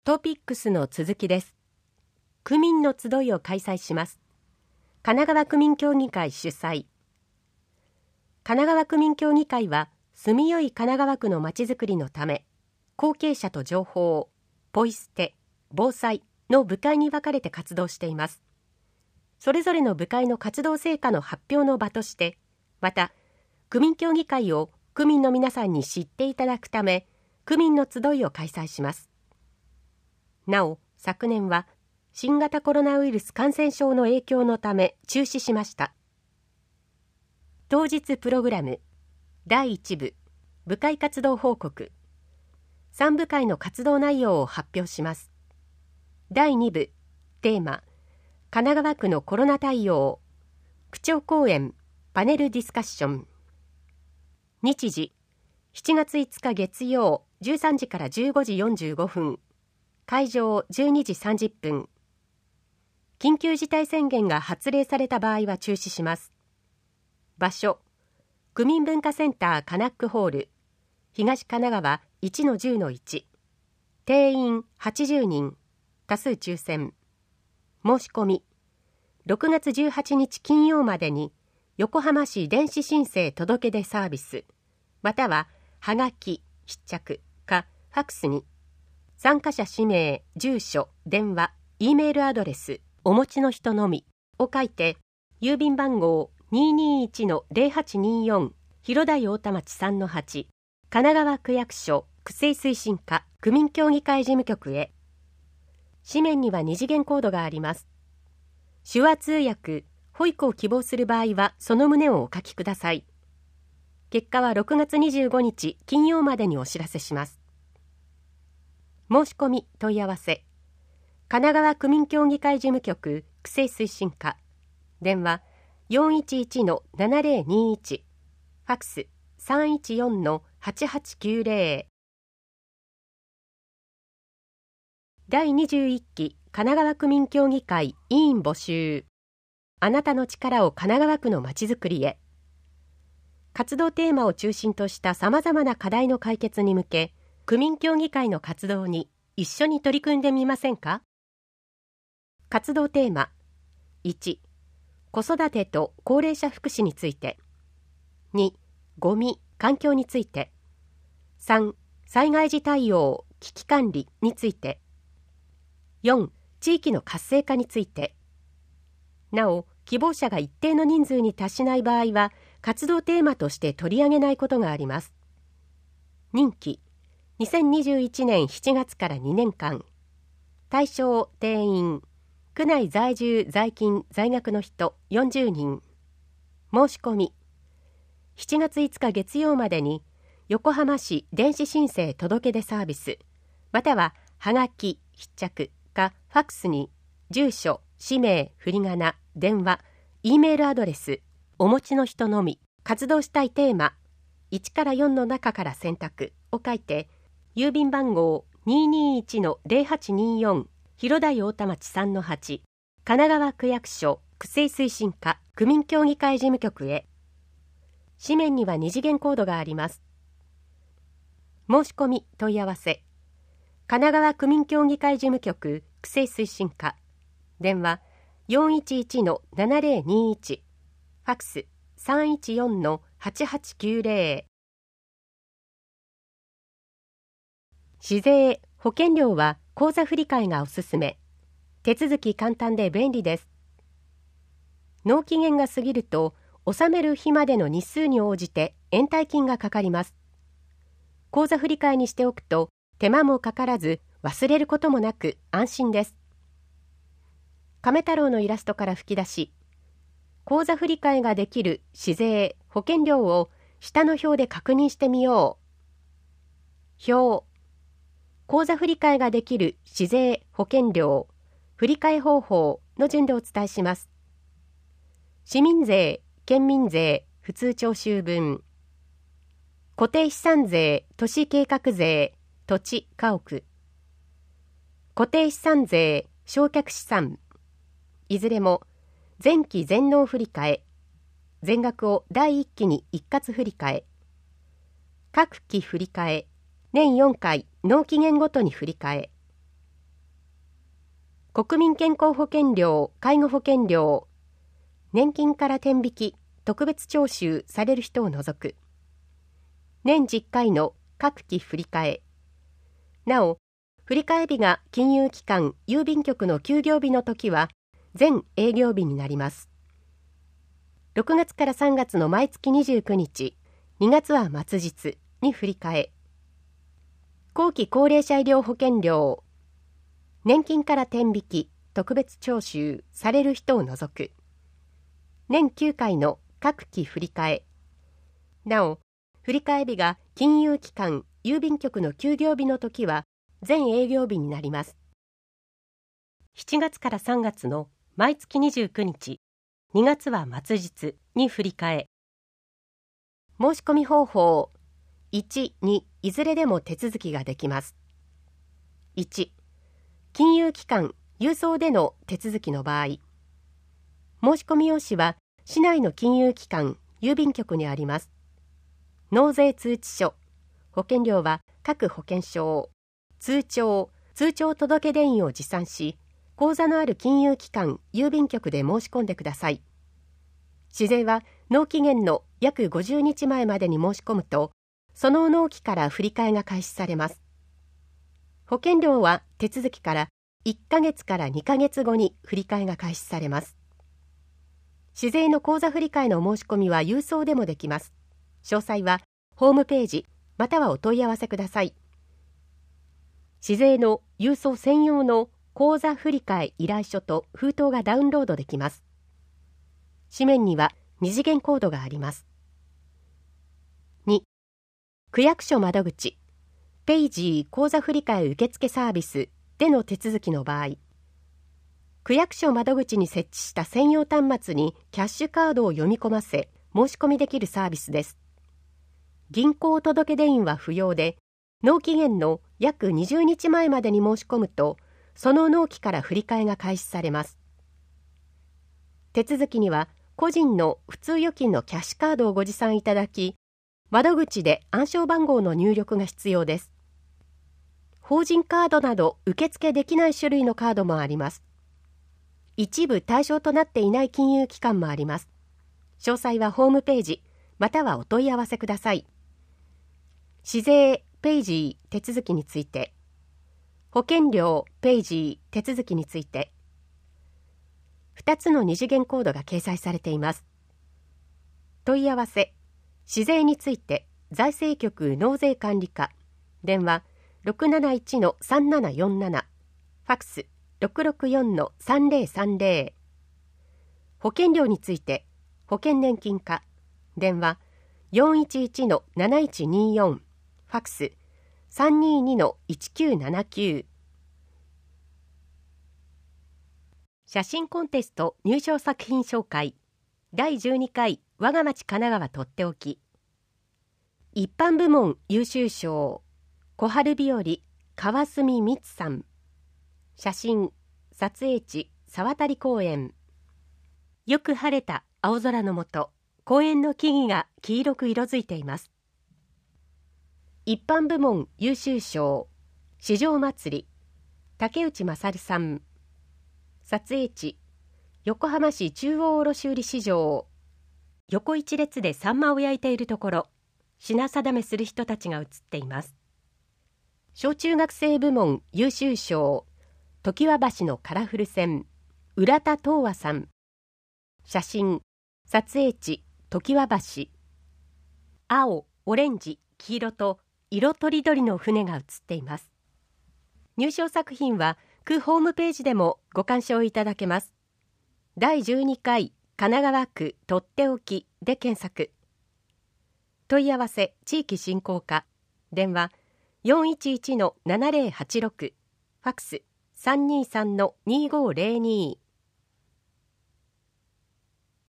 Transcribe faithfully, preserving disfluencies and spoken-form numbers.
トピックスの続きです。区民の集いを開催します。神奈川区民協議会主催。神奈川区民協議会は、住みよい神奈川区のまちづくりのため、後継者と情報、ポイ捨て、防災の部会に分かれて活動しています。それぞれの部会の活動成果の発表の場として、また、区民協議会を区民の皆さんに知っていただくため、区民の集いを開催します。なお、昨年は新型コロナウイルス感染症の影響のため中止しました。当日プログラムだいいち部部会活動報告、さん部会の活動内容を発表します。だいに部テーマ神奈川区のコロナ対応、区長講演パネルディスカッション。日時しちがついつか月曜じゅうさんじからじゅうごじよんじゅうごふん、会場じゅうにじさんじゅっぷん。緊急事態宣言が発令された場合は中止します。場所区民文化センターカナックホール東神奈川 いちのじゅうのいち、定員はちじゅうにん、多数抽選。申し込みろくがつじゅうはちにち金曜までに横浜市電子申請届出サービスまたははがき必着かファックスに参加者氏名、住所、電話、Eメールアドレスお持ちの人のみを書いて、郵便番号 にーにーいちのぜろはちにーよん 広田太田町 さんのはち 神奈川区役所区政推進課区民協議会事務局へ。紙面には二次元コードがあります。手話通訳、保育を希望する場合はその旨をお書きください。結果はろくがつにじゅうごにち金曜までにお知らせします。申し込み問い合わせ神奈川区民協議会事務局区政推進課、電話 よんいちいちのななぜろにいち、ファックス さんいちよんのはちはちきゅうぜろ。だいにじゅういっき神奈川区民協議会委員募集。あなたの力を神奈川区のまちづくりへ。活動テーマを中心としたさまざまな課題の解決に向け、区民協議会の活動に一緒に取り組んでみませんか。活動テーマいち、子育てと高齢者福祉について。に、ゴミ・環境について。さん、災害時対応・危機管理について。よん、地域の活性化について。なお、希望者が一定の人数に達しない場合は、活動テーマとして取り上げないことがあります。任期にせんにじゅういちねんしちがつからにねんかん。対象定員区内在住在勤在学の人よんじゅうにん。申し込みしちがついつか月曜までに横浜市電子申請届出サービスまたははがき必着かファックスに住所、氏名、振り仮名、電話、Eメールアドレスお持ちの人のみ、活動したいテーマいちからよんの中から選択を書いて、郵便番号 にーにーいちのぜろはちにーよん 広田太田町 さんのはち 神奈川区役所区政推進課区民協議会事務局へ。紙面には二次元コードがあります。申し込み問い合わせ神奈川区民協議会事務局区政推進課、電話 よんいちいちのななぜろにいち、ファックス さんいちよんのはちはちきゅうぜろ。市税・保険料は口座振替がおすすめ。手続き簡単で便利です。納期限が過ぎると、納める日までの日数に応じて延滞金がかかります。口座振替にしておくと、手間もかからず、忘れることもなく安心です。亀太郎のイラストから吹き出し、口座振替ができる市税・保険料を下の表で確認してみよう。表口座振替ができる市税・保険料、振替方法の順でお伝えします。市民税、県民税、普通徴収分。固定資産税、都市計画税、土地・家屋。固定資産税、償却資産。いずれも前期全納振替、全額を第一期に一括振替、各期振替、年よんかい納期限ごとに振り替え、 国民健康保険料、介護保険料、年金から天引き、特別徴収される人を除く。年じゅっかいの各期振替。なお、振替日が金融機関、郵便局の休業日の時は全営業日になります。ろくがつからさんがつの毎月にじゅうくにち、にがつは末日に振り替え。後期高齢者医療保険料、年金から天引き、特別徴収される人を除く。年きゅうかいの各期振り替え。なお、振り替え日が金融機関、郵便局の休業日の時は全営業日になります。しちがつからさんがつの毎月にじゅうくにち、にがつは末日に振り替え。申し込み方法、いち、にいずれでも手続きができます。いち、金融機関、郵送での手続きの場合、申し込み用紙は市内の金融機関、郵便局にあります。納税通知書、保険料は各保険証、通帳、通帳届出印を持参し、口座のある金融機関、郵便局で申し込んでください。市税は納期限の約ごじゅうにちまえまでに申し込むと、その納期から振り替えが開始されます。保険料は手続きからいっかげつからにかげつごに振り替えが開始されます。市税の口座振り替えの申し込みは郵送でもできます。詳細はホームページまたはお問い合わせください。市税の郵送専用の口座振り替え依頼書と封筒がダウンロードできます。紙面には二次元コードがあります。に、区役所窓口、ペイジー口座振替受付サービスでの手続きの場合、区役所窓口に設置した専用端末にキャッシュカードを読み込ませ申し込みできるサービスです。銀行届出印は不要で、納期限の約にじゅうにちまえまでに申し込むと、その納期から振り替えが開始されます。手続きには個人の普通預金のキャッシュカードをご持参いただき、窓口で暗証番号の入力が必要です。法人カードなど受付できない種類のカードもあります。一部対象となっていない金融機関もあります。詳細はホームページまたはお問い合わせください。市税ペイジー手続きについて、保険料ペイジー手続きについて、ふたつの二次元コードが掲載されています。問い合わせ、市税について財政局納税管理課、電話 ろくなないちのさんななよんなな、ファックス ろくろくよんのさんぜろさんぜろ。保険料について保険年金課、電話 よんいちいちのなないちによん、ファックス さんににのいちきゅうななきゅう。写真コンテスト入賞作品紹介だいじゅうにかい我が町神奈川とっておき。一般部門優秀賞、小春日和川澄光さん。写真、撮影地沢渡公園。よく晴れた青空の下、公園の木々が黄色く色づいています。一般部門優秀賞、市場祭り竹内勝さん。撮影地、横浜市中央卸売市場。横一列でサンマを焼いているところ、品定めする人たちが写っています。小中学生部門優秀賞、常盤橋のカラフル線、浦田東和さん。写真、撮影地、常盤橋。青、オレンジ、黄色と色とりどりの船が写っています。入賞作品は区ホームページでもご鑑賞いただけます。だいじゅうにかい神奈川区とっておきで検索。問い合わせ地域振興課、電話 よんいちいちのななぜろはちろく、ファックス さんにさんのにごぜろに。